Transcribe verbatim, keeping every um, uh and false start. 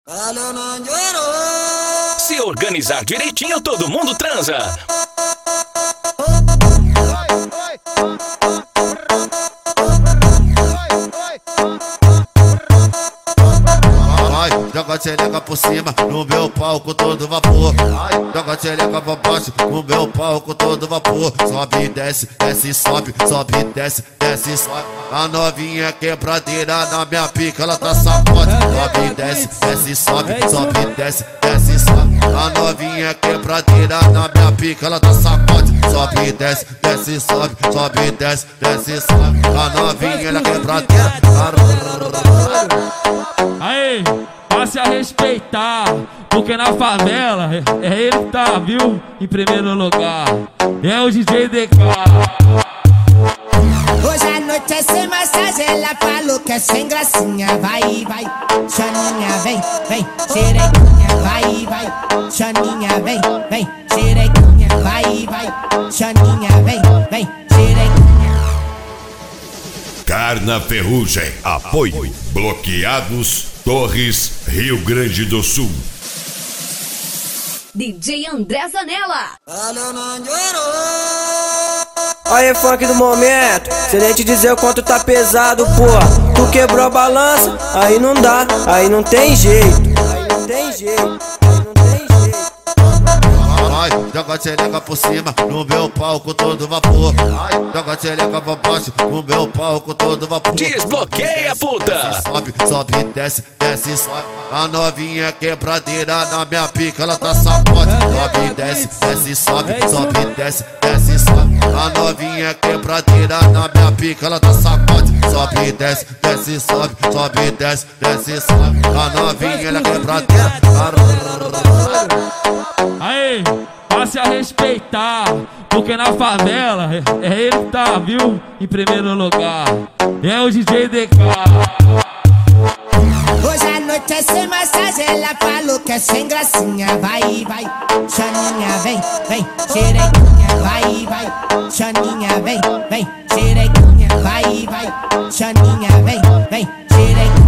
Se organizar direitinho, todo mundo transa. Joga a tchereca por cima, no meu palco todo vapor. Joga a tchereca pra baixo, no meu palco todo vapor. Sobe e desce, desce e sobe, sobe e desce, desce e sobe. A novinha quebradeira na minha pica, ela tá sacode. Sobe e desce, desce e sobe, sobe e desce, desce e sobe. A novinha quebradeira na minha pica, ela tá sacode. Sobe e desce, desce e sobe, sobe e desce, desce e sobe. A novinha ela quebradeira. Aí, passe a respeitar, porque na favela é ele que tá, viu? Em primeiro lugar, é o D J D K. Hoje a noite é sem massagem, ela falou que é sem gracinha. Vai, vai, Xaninha, vem, vem, xerequinha. Vai, vai, Xaninha, vem, vem, xerequinha. Vai, vai, Xaninha, vem, vem, xerequinha. Carna Ferrugem, apoio Bloqueados, Torres, Rio Grande do Sul. D J André Zanella. Aí, funk do momento, sem nem te dizer o quanto tá pesado, porra. Tu quebrou a balança, aí não dá, aí não tem jeito. Aí não tem jeito, aí não tem jeito. Joga a tchereca por cima, no meu palco todo vapor. Joga a tchereca pra baixo, no meu palco todo vapor. Desbloqueia, puta! Sobe, sobe e desce, desce e sobe. A novinha quebradeira na minha pica, ela tá sacode. Sobe e desce, desce e sobe, sobe e desce, desce e sobe. A novinha quebradeira na minha pica, ela tá sacode. Sobe e desce, desce e sobe, sobe e desce, desce e sobe. A novinha ela quebradeira. Aí, passe a respeitar, porque na favela é ele que tá, viu? Em primeiro lugar, é o D J D K. Hoje a noite é sem massagem, ela falou que é sem gracinha. Vai, vai, Xaninha, vem, vem, xerequinha. Vai, vai, Xaninha, vem, vem, xerequinha. Vai, vai, Xaninha, vem, vem, xerequinha.